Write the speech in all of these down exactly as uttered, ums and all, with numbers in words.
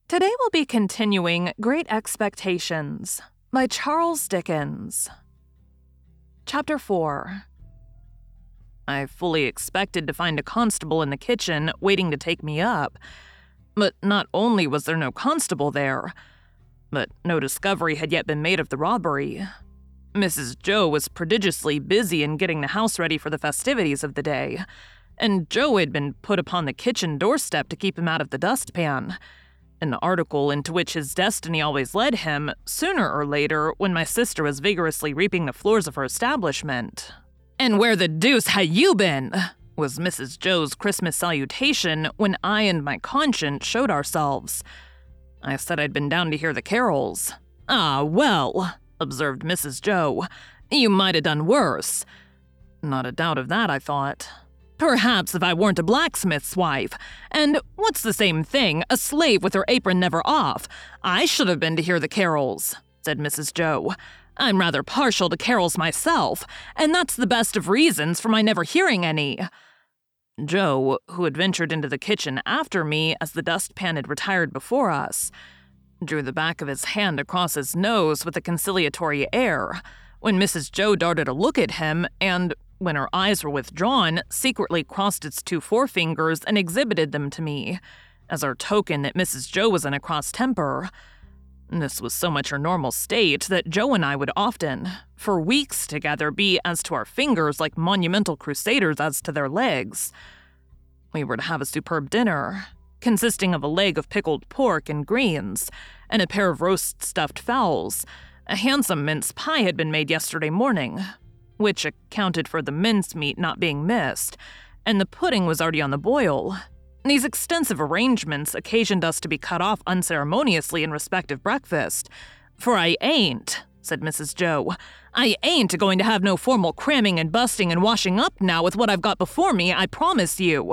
Today we'll be continuing Great Expectations by Charles Dickens. Chapter four. I fully expected to find a constable in the kitchen waiting to take me up, but not only was there no constable there, but no discovery had yet been made of the robbery. Missus Joe was prodigiously busy in getting the house ready for the festivities of the day, and Joe had been put upon the kitchen doorstep to keep him out of the dustpan, an article into which his destiny always led him, sooner or later when my sister was vigorously reaping the floors of her establishment. "And where the deuce ha' you been?" was Missus Joe's Christmas salutation when I and my conscience showed ourselves. I said I'd been down to hear the carols. "Ah, well," observed Missus Joe, "you might have done worse." Not a doubt of that, I thought. "Perhaps if I weren't a blacksmith's wife, and what's the same thing, a slave with her apron never off, I should have been to hear the carols," said Missus Joe. "I'm rather partial to carols myself, and that's the best of reasons for my never hearing any." Joe, who had ventured into the kitchen after me as the dustpan had retired before us, drew the back of his hand across his nose with a conciliatory air, when Missus Joe darted a look at him and, when her eyes were withdrawn, secretly crossed its two forefingers and exhibited them to me, as our token that Missus Joe was in a cross temper. This was so much her normal state that Joe and I would often, for weeks together, be as to our fingers like monumental crusaders as to their legs. We were to have a superb dinner, consisting of a leg of pickled pork and greens, and a pair of roast stuffed fowls. A handsome mince pie had been made yesterday morning, which accounted for the mincemeat not being missed, and the pudding was already on the boil. These extensive arrangements occasioned us to be cut off unceremoniously in respect of breakfast. "For I ain't," said Missus Joe, "I ain't going to have no formal cramming and busting and washing up now with what I've got before me, I promise you."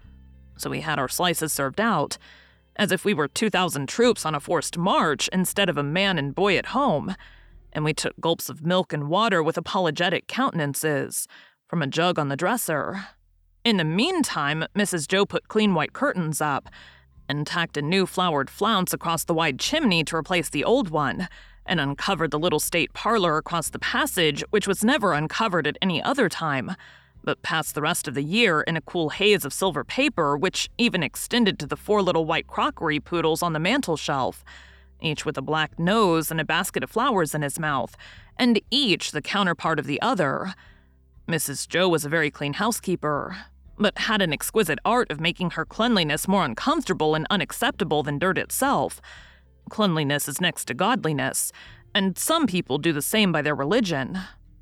So we had our slices served out, as if we were two thousand troops on a forced march instead of a man and boy at home, and we took gulps of milk and water with apologetic countenances, from a jug on the dresser. In the meantime, Missus Joe put clean white curtains up, and tacked a new flowered flounce across the wide chimney to replace the old one, and uncovered the little state parlor across the passage, which was never uncovered at any other time, but passed the rest of the year in a cool haze of silver paper, which even extended to the four little white crockery poodles on the mantel shelf, each with a black nose and a basket of flowers in his mouth, and each the counterpart of the other. Missus Joe was a very clean housekeeper, but had an exquisite art of making her cleanliness more uncomfortable and unacceptable than dirt itself. Cleanliness is next to godliness, and some people do the same by their religion.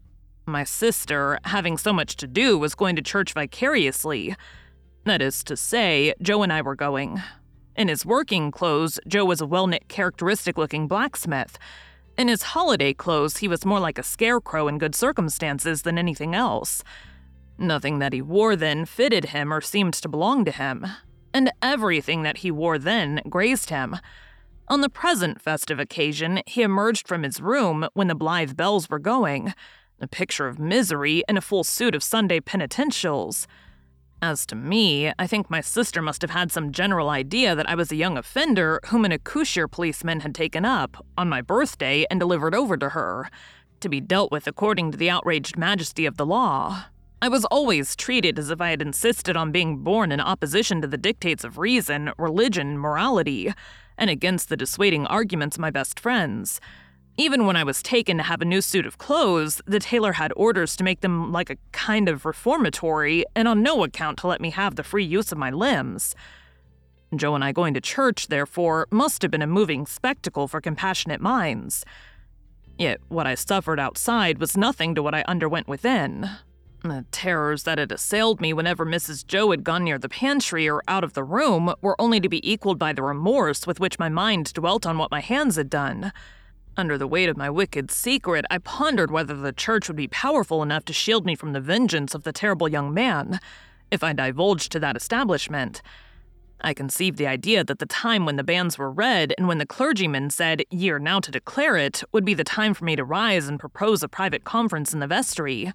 My sister, having so much to do, was going to church vicariously. That is to say, Joe and I were going. In his working clothes, Joe was a well-knit, characteristic-looking blacksmith. In his holiday clothes, he was more like a scarecrow in good circumstances than anything else. Nothing that he wore then fitted him or seemed to belong to him, and everything that he wore then grazed him. On the present festive occasion, he emerged from his room when the blithe bells were going, a picture of misery in a full suit of Sunday penitentials. As to me, I think my sister must have had some general idea that I was a young offender whom an accoucheur policeman had taken up, on my birthday, and delivered over to her, to be dealt with according to the outraged majesty of the law. I was always treated as if I had insisted on being born in opposition to the dictates of reason, religion, morality, and against the dissuading arguments of my best friends. Even when I was taken to have a new suit of clothes, the tailor had orders to make them like a kind of reformatory, and on no account to let me have the free use of my limbs. Joe and I going to church, therefore, must have been a moving spectacle for compassionate minds. Yet what I suffered outside was nothing to what I underwent within. The terrors that had assailed me whenever Missus Joe had gone near the pantry or out of the room were only to be equaled by the remorse with which my mind dwelt on what my hands had done. Under the weight of my wicked secret, I pondered whether the church would be powerful enough to shield me from the vengeance of the terrible young man, if I divulged to that establishment. I conceived the idea that the time when the banns were read and when the clergyman said, "Ye are now to declare it," would be the time for me to rise and propose a private conference in the vestry.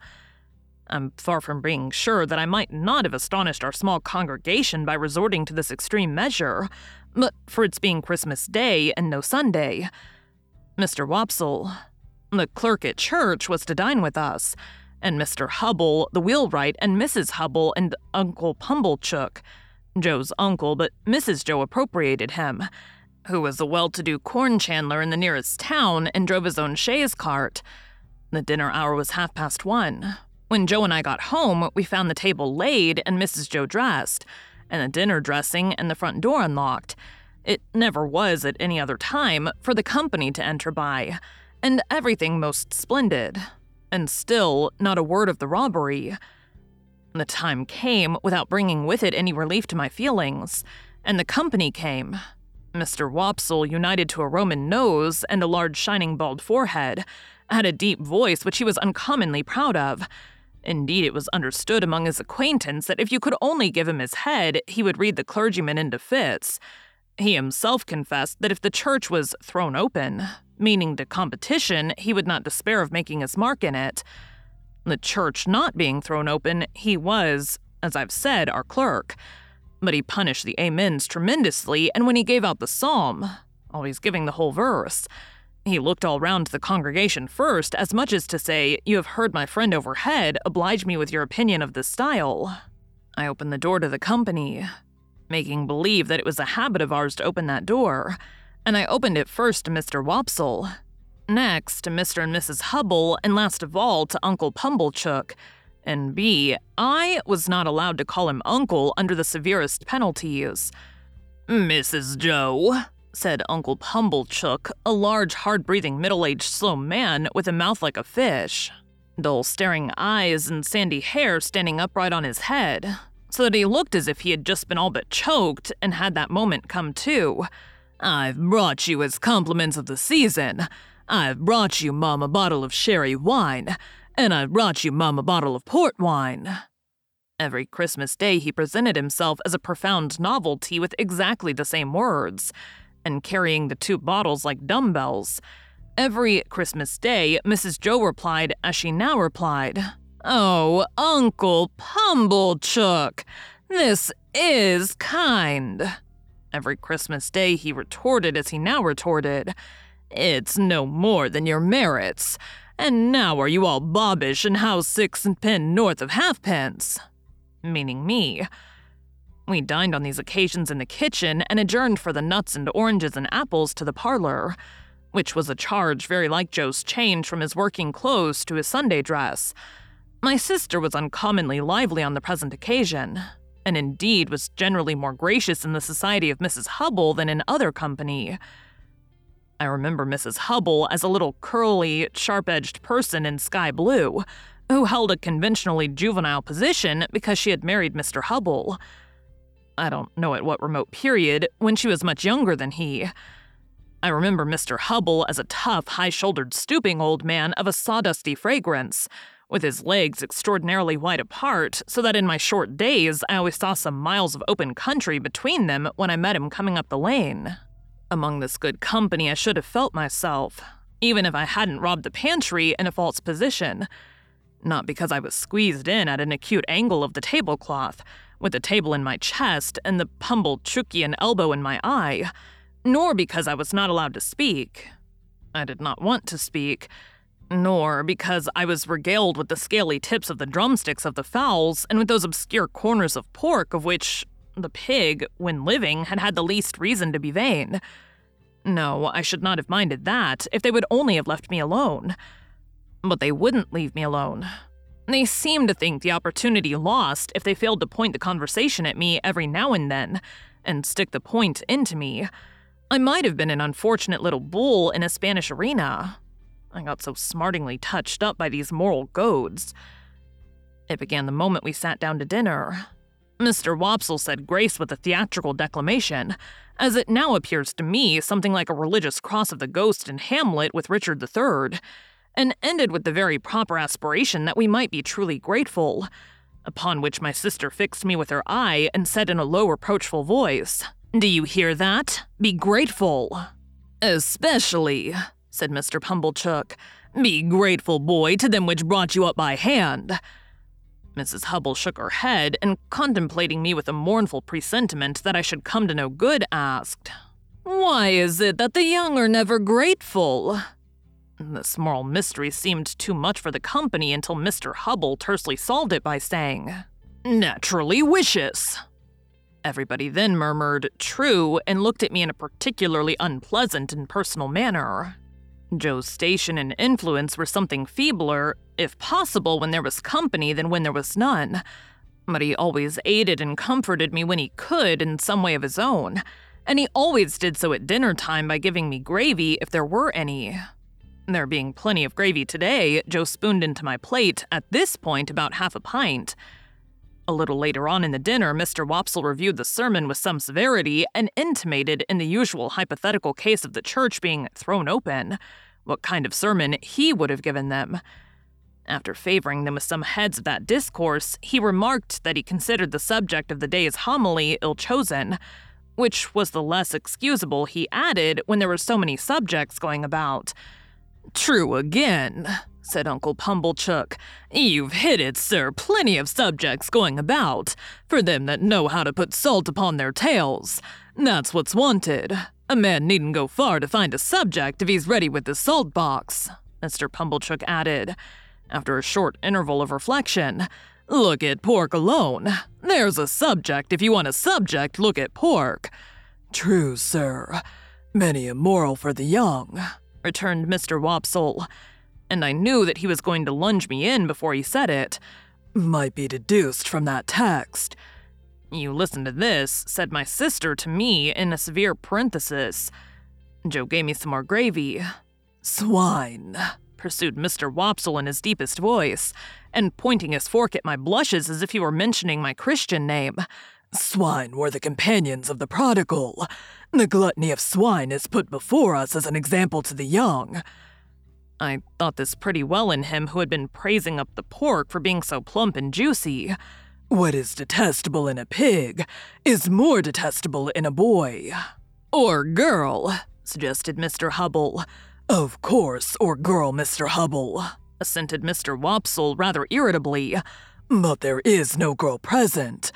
I'm far from being sure that I might not have astonished our small congregation by resorting to this extreme measure, but for its being Christmas Day and no Sunday. Mister Wopsle, the clerk at church, was to dine with us, and Mister Hubble, the wheelwright, and Missus Hubble, and Uncle Pumblechook, Joe's uncle, but Missus Joe appropriated him, who was a well-to-do corn chandler in the nearest town and drove his own chaise cart. The dinner hour was half past one. When Joe and I got home, we found the table laid and Missus Joe dressed, and the dinner dressing and the front door unlocked. It never was at any other time for the company to enter by, and everything most splendid. And still, not a word of the robbery. The time came without bringing with it any relief to my feelings, and the company came. Mister Wopsle, united to a Roman nose and a large shining bald forehead, had a deep voice which he was uncommonly proud of. Indeed, it was understood among his acquaintance that if you could only give him his head, he would read the clergyman into fits. He himself confessed that if the church was thrown open, meaning to competition, he would not despair of making his mark in it. The church not being thrown open, he was, as I've said, our clerk. But he punished the amens tremendously, and when he gave out the psalm, always giving the whole verse, he looked all round the congregation first, as much as to say, "You have heard my friend overhead, oblige me with your opinion of this style." I opened the door to the company, making believe that it was a habit of ours to open that door, and I opened it first to Mister Wopsle, next to Mister and Missus Hubble, and last of all to Uncle Pumblechook. And B, I was not allowed to call him uncle under the severest penalties. "Missus Joe," said Uncle Pumblechook, a large, hard-breathing, middle-aged, slow man with a mouth like a fish, dull staring eyes and sandy hair standing upright on his head, so that he looked as if he had just been all but choked and had that moment come to. "I've brought you as compliments of the season. I've brought you, Mum, a bottle of sherry wine, and I've brought you, Mum, a bottle of port wine." Every Christmas Day he presented himself as a profound novelty with exactly the same words, and carrying the two bottles like dumbbells. Every Christmas Day, Missus Joe replied, as she now replied, "Oh, Uncle Pumblechook, this is kind." Every Christmas Day he retorted as he now retorted, "It's no more than your merits. And now are you all bobbish and house six and pen north of halfpence?" Meaning me. We dined on these occasions in the kitchen and adjourned for the nuts and oranges and apples to the parlor, which was a charge very like Joe's change from his working clothes to his Sunday dress. My sister was uncommonly lively on the present occasion, and indeed was generally more gracious in the society of Missus Hubble than in other company. I remember Missus Hubble as a little curly, sharp-edged person in sky blue, who held a conventionally juvenile position because she had married Mister Hubble. I don't know at what remote period, when she was much younger than he. I remember Mister Hubble as a tough, high-shouldered, stooping old man of a sawdusty fragrance, with his legs extraordinarily wide apart, so that in my short days I always saw some miles of open country between them when I met him coming up the lane. Among this good company I should have felt myself, even if I hadn't robbed the pantry in a false position. Not because I was squeezed in at an acute angle of the tablecloth, with the table in my chest and the Pumblechukian elbow in my eye, nor because I was not allowed to speak. I did not want to speak, nor because I was regaled with the scaly tips of the drumsticks of the fowls and with those obscure corners of pork of which the pig, when living, had had the least reason to be vain. No, I should not have minded that if they would only have left me alone. But they wouldn't leave me alone. They seemed to think the opportunity lost if they failed to point the conversation at me every now and then, and stick the point into me. I might have been an unfortunate little bull in a Spanish arena. I got so smartingly touched up by these moral goads. It began the moment we sat down to dinner. Mister Wopsle said grace with a theatrical declamation, as it now appears to me something like a religious cross of the Ghost in Hamlet with Richard the Third, and ended with the very proper aspiration that we might be truly grateful, upon which my sister fixed me with her eye and said in a low, reproachful voice, "Do you hear that? Be grateful." "Especially," said Mister Pumblechook, "be grateful, boy, to them which brought you up by hand." Missus Hubble shook her head and, contemplating me with a mournful presentiment that I should come to no good, asked, "Why is it that the young are never grateful?" This moral mystery seemed too much for the company until Mister Hubble tersely solved it by saying, "Naturally vicious." Everybody then murmured, "True," and looked at me in a particularly unpleasant and personal manner. Joe's station and influence were something feebler, if possible when there was company than when there was none, but he always aided and comforted me when he could in some way of his own, and he always did so at dinner time by giving me gravy if there were any. There being plenty of gravy today, Joe spooned into my plate, at this point about half a pint. A little later on in the dinner, Mister Wopsle reviewed the sermon with some severity and intimated, in the usual hypothetical case of the church being thrown open, what kind of sermon he would have given them. After favoring them with some heads of that discourse, he remarked that he considered the subject of the day's homily ill-chosen, which was the less excusable, he added, when there were so many subjects going about. "True again," said Uncle Pumblechook. "You've hit it, sir. Plenty of subjects going about, for them that know how to put salt upon their tails. That's what's wanted. A man needn't go far to find a subject if he's ready with his salt box," Mister Pumblechook added, after a short interval of reflection. "Look at pork alone. There's a subject. If you want a subject, look at pork." "True, sir. Many a moral for the young," returned Mister Wopsle, and I knew that he was going to lunge me in before he said it. "Might be deduced from that text." "You listen to this," said my sister to me in a severe parenthesis. Joe gave me some more gravy. "Swine," pursued Mister Wopsle in his deepest voice, and pointing his fork at my blushes as if he were mentioning my Christian name. "Swine were the companions of the prodigal. The gluttony of swine is put before us as an example to the young." I thought this pretty well in him who had been praising up the pork for being so plump and juicy. "What is detestable in a pig is more detestable in a boy." "Or girl," suggested Mister Hubble. "Of course, or girl, Mister Hubble," assented Mister Wopsle rather irritably. "But there is no girl present."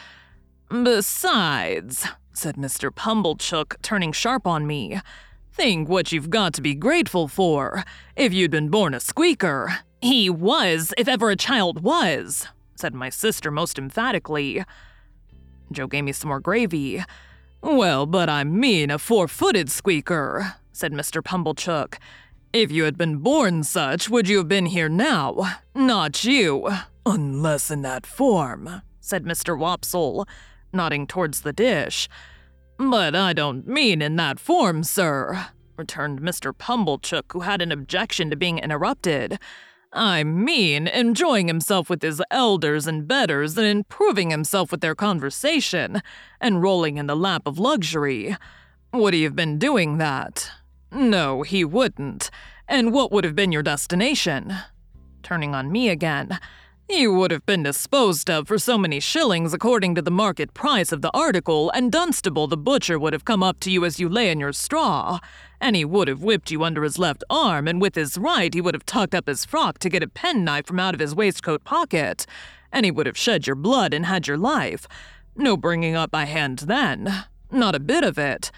"Besides," said Mister Pumblechook, turning sharp on me, "think what you've got to be grateful for. If you'd been born a squeaker—" "He was, if ever a child was," said my sister most emphatically. Joe gave me some more gravy. "Well, but I mean a four-footed squeaker," said Mister Pumblechook. "If you had been born such, would you have been here now? Not you." "Unless in that form," said Mister Wopsle, nodding towards the dish. "But I don't mean in that form, sir," returned Mister Pumblechook, who had an objection to being interrupted. "I mean enjoying himself with his elders and betters and improving himself with their conversation, and rolling in the lap of luxury. Would he have been doing that? No, he wouldn't. And what would have been your destination?" Turning on me again. "You would have been disposed of for so many shillings according to the market price of the article, and Dunstable the butcher would have come up to you as you lay in your straw, and he would have whipped you under his left arm, and with his right he would have tucked up his frock to get a penknife from out of his waistcoat pocket, and he would have shed your blood and had your life. No bringing up by hand then. Not a bit of it."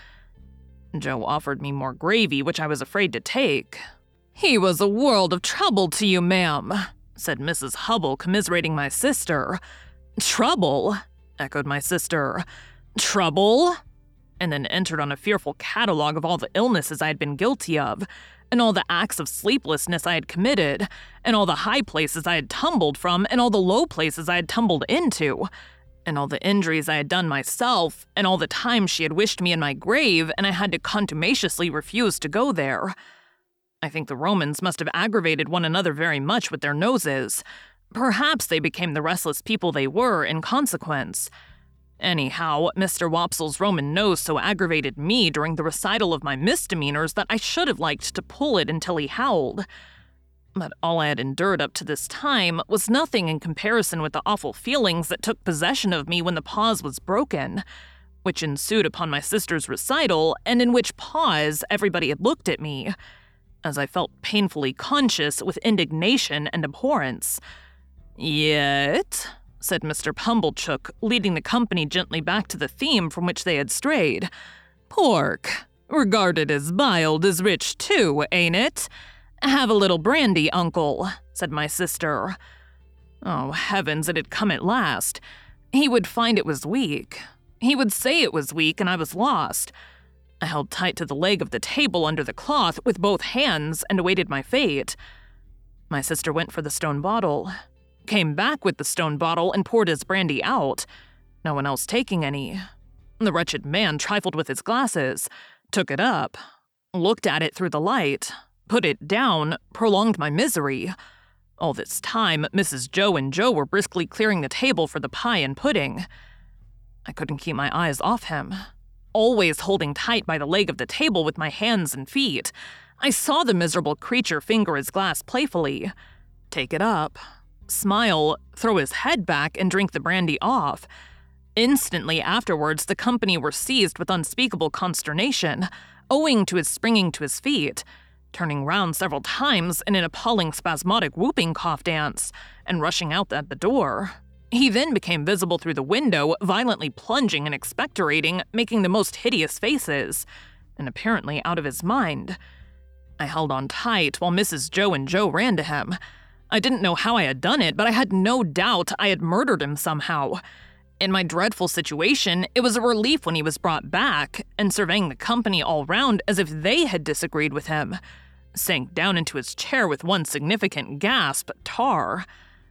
Joe offered me more gravy, which I was afraid to take. "He was a world of trouble to you, ma'am," said Missus Hubble, commiserating my sister. "Trouble?" echoed my sister. "Trouble?" And then entered on a fearful catalogue of all the illnesses I had been guilty of, and all the acts of sleeplessness I had committed, and all the high places I had tumbled from, and all the low places I had tumbled into, and all the injuries I had done myself, and all the times she had wished me in my grave, and I had to contumaciously refuse to go there. I think the Romans must have aggravated one another very much with their noses. Perhaps they became the restless people they were in consequence. Anyhow, Mister Wopsle's Roman nose so aggravated me during the recital of my misdemeanors that I should have liked to pull it until he howled. But all I had endured up to this time was nothing in comparison with the awful feelings that took possession of me when the pause was broken, which ensued upon my sister's recital, and in which pause everybody had looked at me, as I felt painfully conscious with indignation and abhorrence. "Yet," said Mister Pumblechook, leading the company gently back to the theme from which they had strayed. "Pork. Regarded as mild is rich too, ain't it? Have a little brandy, Uncle," said my sister. Oh, heavens, it had come at last. He would find it was weak. He would say it was weak, and I was lost. I held tight to the leg of the table under the cloth with both hands and awaited my fate. My sister went for the stone bottle, came back with the stone bottle and poured his brandy out, no one else taking any. The wretched man trifled with his glasses, took it up, looked at it through the light, put it down, prolonged my misery. All this time, Missus Joe and Joe were briskly clearing the table for the pie and pudding. I couldn't keep my eyes off him. Always holding tight by the leg of the table with my hands and feet, I saw the miserable creature finger his glass playfully, take it up, smile, throw his head back, and drink the brandy off. Instantly afterwards, the company were seized with unspeakable consternation, owing to his springing to his feet, turning round several times in an appalling spasmodic whooping cough dance, and rushing out at the door. He then became visible through the window, violently plunging and expectorating, making the most hideous faces, and apparently out of his mind. I held on tight while Missus Joe and Joe ran to him. I didn't know how I had done it, but I had no doubt I had murdered him somehow. In my dreadful situation, it was a relief when he was brought back, and surveying the company all round as if they had disagreed with him, sank down into his chair with one significant gasp, tar.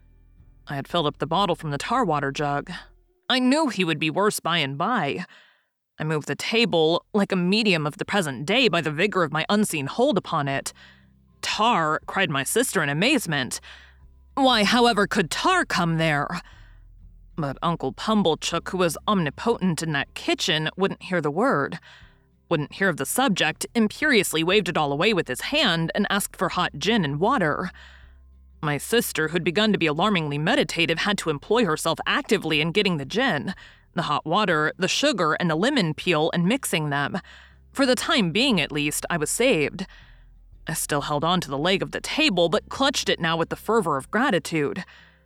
I had filled up the bottle from the tar water jug. I knew he would be worse by and by. I moved the table, like a medium of the present day, by the vigor of my unseen hold upon it. "Tar?" cried my sister in amazement. "Why, however could tar come there?" But Uncle Pumblechook, who was omnipotent in that kitchen, wouldn't hear the word, wouldn't hear of the subject, imperiously waved it all away with his hand, and asked for hot gin and water. My sister, who'd begun to be alarmingly meditative, had to employ herself actively in getting the gin, the hot water, the sugar, and the lemon peel, and mixing them. For the time being, at least, I was saved. I still held on to the leg of the table, but clutched it now with the fervor of gratitude.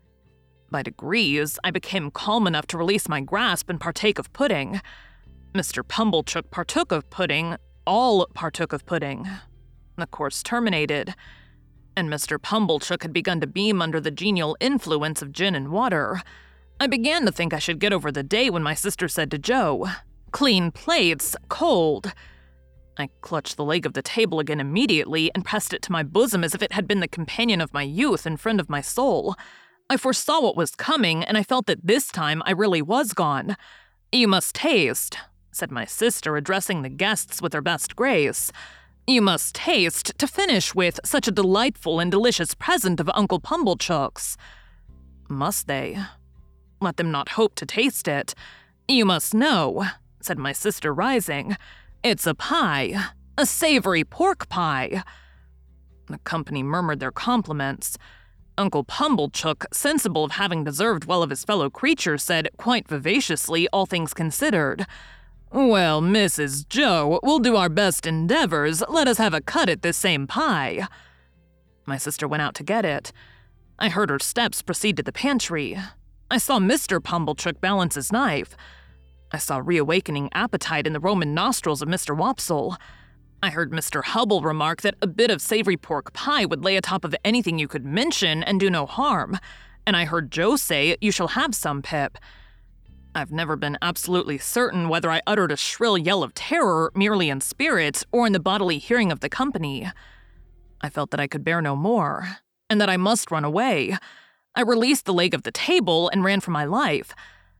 By degrees, I became calm enough to release my grasp and partake of pudding. Mister Pumblechook partook of pudding, all partook of pudding. The course terminated, and Mister Pumblechook had begun to beam under the genial influence of gin and water. I began to think I should get over the day when my sister said to Joe, "Clean plates, cold." I clutched the leg of the table again immediately and pressed it to my bosom as if it had been the companion of my youth and friend of my soul. I foresaw what was coming, and I felt that this time I really was gone. "You must taste," said my sister, addressing the guests with her best grace. "You must taste to finish with such a delightful and delicious present of Uncle Pumblechook's." Must they? Let them not hope to taste it. "You must know," said my sister, rising. "It's a pie, a savory pork pie." The company murmured their compliments. Uncle Pumblechook, sensible of having deserved well of his fellow creatures, said, quite vivaciously, all things considered, "Well, Missus Joe, we'll do our best endeavors. Let us have a cut at this same pie." My sister went out to get it. I heard her steps proceed to the pantry. I saw Mister Pumblechook balance his knife. I saw reawakening appetite in the Roman nostrils of Mister Wopsle. I heard Mister Hubble remark that a bit of savory pork pie would lay atop of anything you could mention and do no harm, and I heard Joe say, "You shall have some, Pip." I've never been absolutely certain whether I uttered a shrill yell of terror merely in spirit or in the bodily hearing of the company. I felt that I could bear no more, and that I must run away. I released the leg of the table and ran for my life.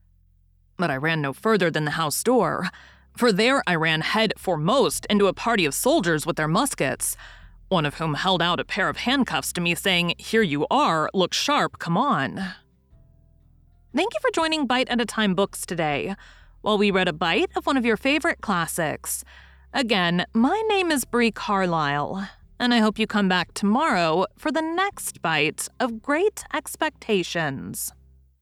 But I ran no further than the house door, for there I ran head foremost into a party of soldiers with their muskets, one of whom held out a pair of handcuffs to me, saying, "Here you are, look sharp, come on." Thank you for joining Bite at a Time Books today, while we read a bite of one of your favorite classics. Again, my name is Bree Carlisle, and I hope you come back tomorrow for the next bite of Great Expectations.